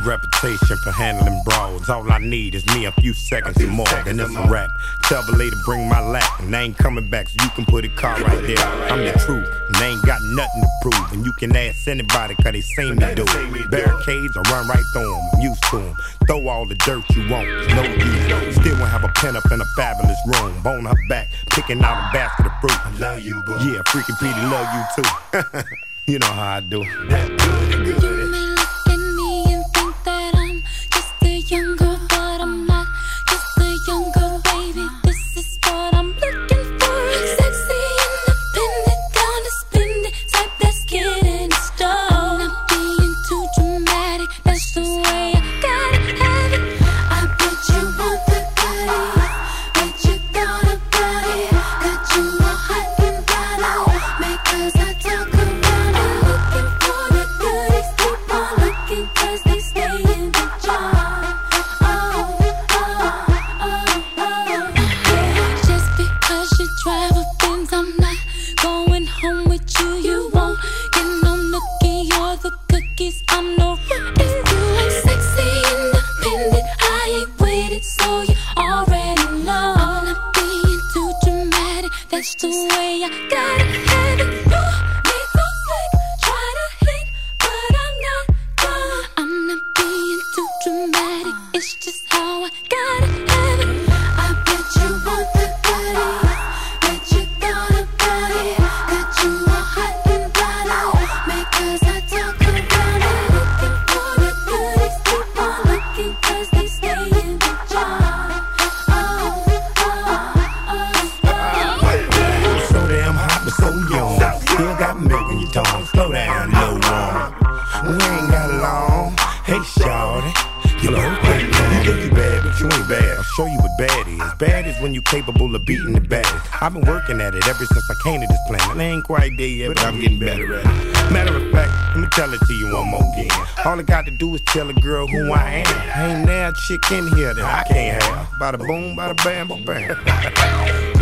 reputation for handling brawls. All I need is me a few seconds or more, then it's a rap. Tell the lady bring my lap, and they ain't coming back, so you can put a car right there. I'm the truth, and they ain't got nothing to prove. And you can ask anybody, cause they seen me do it. Barricades, I run right through them, I'm used to them. Throw all the dirt you want, no use. Still won't have a pen up in a fabulous room. Bone her back, picking out a basket of fruit. I love you, boo. Yeah, freaking Petey love you too. You know how I do. That good and good. You may look at me and think that I'm just a young girl, but I'm not just a young girl, baby. This is what I'm looking for. Sexy, independent, down to spend it, type that's getting started. I'm not being too dramatic, that's the way I gotta have it. I bet you want the goodies, bet you thought about it. Got you all hot and bothered, because I talk around it. Looking for the goodies, keep on looking, cause they stay in the jar. Yeah. Just because you drive a Benz, I'm not going home with you. You won't get no nookie or the cookies. I'm no rookie. I'm sexy, independent, I ain't waited, so you already know. I'm not being too dramatic, that's the way I gotta have it. Me so slick, try to hit, but I'm not done. I'm not being too dramatic, it's just how I gotta have it. I bet you want the goodies, bet you thought about it. Got you all hot and bothered, because I talk around it. Looking for the goodies, keep on looking, cause they stay in the jar. So damn hot but so young. Still got milk in your tongue. Slow down, little one. We ain't got long. Hey, shawty. You know, you think you bad, but you ain't bad. I'll show you what bad is. Bad is when you capable of beating the baddest. I've been working at it ever since I came to this planet. I ain't quite there yet, but I'm getting better at it. Matter of fact, let me tell it to you one more again. All I got to do is tell a girl who I am. Ain't now a chick in here that I can't have. Bada boom, bada bam, bam.